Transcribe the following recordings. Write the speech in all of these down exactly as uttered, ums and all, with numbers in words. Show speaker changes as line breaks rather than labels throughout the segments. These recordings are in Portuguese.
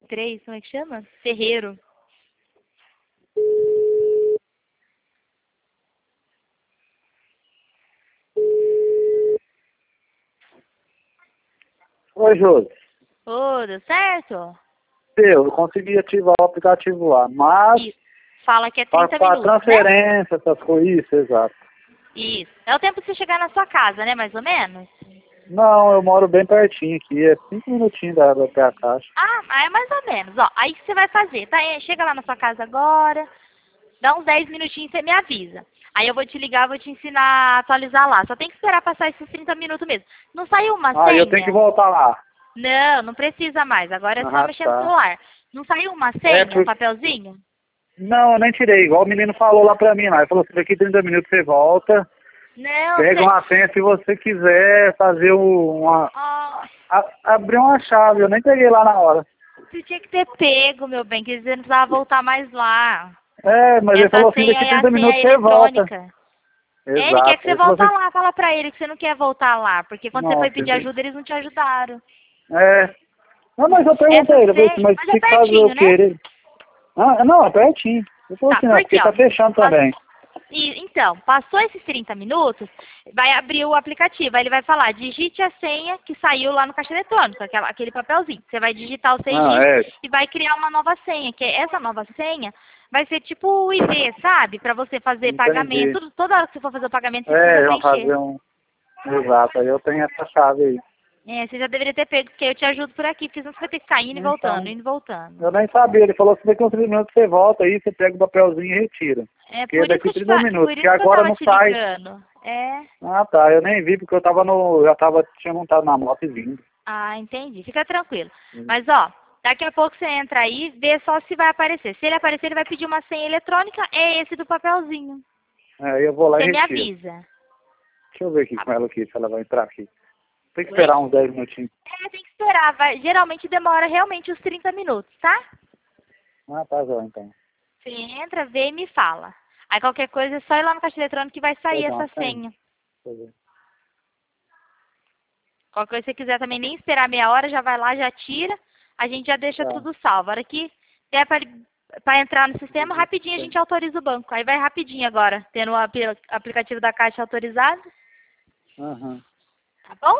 três, como é que chama? Ferreiro.
Oi, Josi.
Ô, deu certo?
Deu, eu consegui ativar o aplicativo lá, mas
Isso. Fala que é
para
trinta minutos, né?
transferência, essas coisas, isso, exato.
Isso. É o tempo de você chegar na sua casa, né, mais ou menos?
Não, eu moro bem pertinho aqui, é cinco minutinhos da, da até a caixa.
Ah, ah, é mais ou menos. Ó, aí o que você vai fazer, tá? É, chega lá na sua casa agora, dá uns dez minutinhos e você me avisa. Aí eu vou te ligar, vou te ensinar a atualizar lá. Só tem que esperar passar esses trinta minutos mesmo. Não saiu uma
Ah, eu tenho que
senha?
voltar lá.
Não, não precisa mais. Agora é só
Ah,
mexer no
tá.
celular. Não saiu uma
É,
senha, um
por...
papelzinho?
Não, eu nem tirei, igual o menino falou lá pra mim lá. Ele falou assim, daqui trinta minutos você volta,
Não,
pega
você...
uma senha se você quiser fazer um- uma...
Oh,
a- abrir uma chave, eu nem peguei lá na hora.
você tinha que ter pego, meu bem, que você não precisava voltar mais lá.
É, mas ele
Essa
falou assim,
senha
daqui
é a
trinta
senha
minutos você volta.
eletrônica. É, ele quer que
Exato.
você
Ele falou
volta
assim,
lá. Fala pra ele que você não quer voltar lá. Porque quando você foi
nossa,
pedir
ele-
ajuda, eles não te ajudaram.
é. Não, mas eu perguntei
Essa
a ele, eu falei assim,
senha...
mas
Mas é
tem que fazer o
pertinho,
quê?
né?
Ele, ah, não, é pertinho. Ele falou
Tá,
assim, não,
porque,
porque
ó...
tá fechando
pass-
também.
E, então, passou esses trinta minutos, vai abrir o aplicativo. Aí ele vai falar, digite a senha que saiu lá no caixa eletrônico, aquela, aquele papelzinho. Você vai digitar os seis
Ah,
dígitos
é.
e vai criar uma nova senha, que essa nova senha vai ser tipo o I D, sabe? Para você fazer
Entendi.
pagamento. Toda hora que você for fazer o pagamento, você precisa
É, vamos
preencher.
fazer um... Exato, aí eu tenho essa chave aí.
É, você já deveria ter pego, porque eu te ajudo por aqui, porque senão você vai ter que ficar indo e voltando,
Então,
indo e voltando.
eu nem sabia. Ele falou assim, daqui uns trinta minutos você volta aí, você pega o papelzinho e retira.
É
Porque é
por isso que
daqui
eu, te,
trinta
fa-
minutos,
por
porque
isso que eu
agora
tava
não
te
sai.
ligando. É.
Ah, tá, eu nem vi, porque eu tava no... Já tava, tinha montado na moto e vindo.
Ah, entendi. Fica tranquilo. Mas, ó, daqui a pouco você entra aí, vê só se vai aparecer. Se ele aparecer, ele vai pedir uma senha eletrônica, é esse do papelzinho.
É, aí eu vou lá
Você
e
me
retiro.
avisa.
Deixa eu ver aqui com ela aqui, se ela vai entrar aqui. Tem que esperar uns dez minutinhos.
É, tem que esperar. Vai, geralmente demora realmente uns trinta minutos, tá?
Ah, tá, já, então.
Você entra, vê e me fala. Aí qualquer coisa é só ir lá no caixa eletrônico que vai sair
Pega uma
essa
senha.
senha.
Deixa eu ver.
Qualquer coisa que você quiser também nem esperar meia hora, já vai lá, já tira. A gente já deixa
Tá.
tudo salvo. A hora que der para entrar no sistema, rapidinho a gente autoriza o banco. Aí vai rapidinho agora, tendo o apl- aplicativo da Caixa autorizado.
Aham.
Tá bom?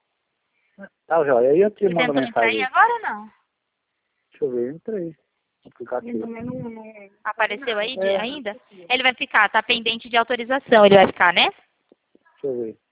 Tá, joia. Aí eu te
Você
mando
tentou entrar aí
mensagem aí.
agora ou não?
Deixa eu ver, entrei. Aplicativo.
Apareceu aí de-
É,
ainda? Ele vai ficar, tá pendente de autorização, ele vai ficar, né?
deixa eu ver.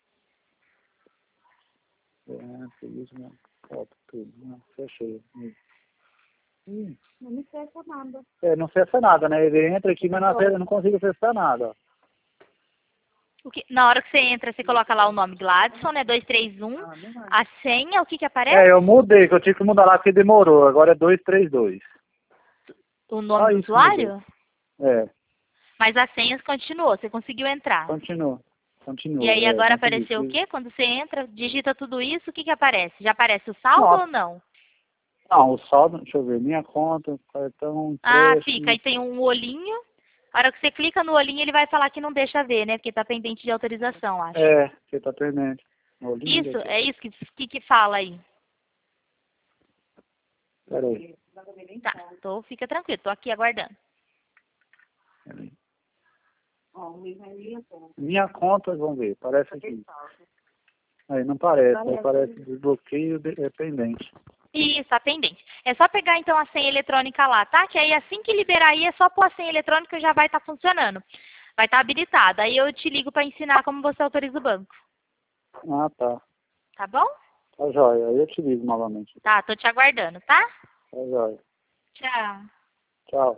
É, feliz, né? Foto, tudo. Não, fechei. Hum.
Não me cessa nada.
É, não cessa nada, né? Ele entra aqui, mas não, acessa- não consigo acessar nada, ó.
O que, na hora que você entra, você coloca lá o nome Gladson, né? dois três um. A senha, o que que aparece?
É, eu mudei, que eu tive que mudar lá porque demorou. Agora é dois três dois.
O nome
Só
do
isso que
usuário?
É,
Mas a senha continuou, você conseguiu entrar.
continua. Continua.
E aí
É,
agora
consegui.
apareceu o quê? Quando você entra, digita tudo isso, o que que aparece? Já aparece o saldo
Nossa.
ou não?
Não, o saldo, deixa eu ver, minha conta, cartão,
Ah,
empréstimo.
fica. Aí tem um olhinho. A hora que você clica no olhinho, ele vai falar que não deixa ver, né? Porque tá pendente de autorização, acho.
É, você tá pendente. Olhinho
Isso,
daqui.
é isso que, que, que fala aí.
Peraí.
Tá, então fica tranquilo, tô aqui aguardando.
Peraí.
Ó, o Luiz Maria, pô.
Minha conta, vamos ver, parece aqui. Aí não parece, aí parece desbloqueio de, é pendente.
Isso, tá pendente. É só pegar então a senha eletrônica lá, tá? Que aí assim que liberar aí é só pôr a senha eletrônica e já vai estar funcionando. Vai estar habilitado. Aí eu te ligo para ensinar como você autoriza o banco.
Ah, tá.
Tá bom?
Tá jóia, aí eu te ligo novamente.
Tá, tô te aguardando, tá?
Tá jóia.
Tchau.
Tchau.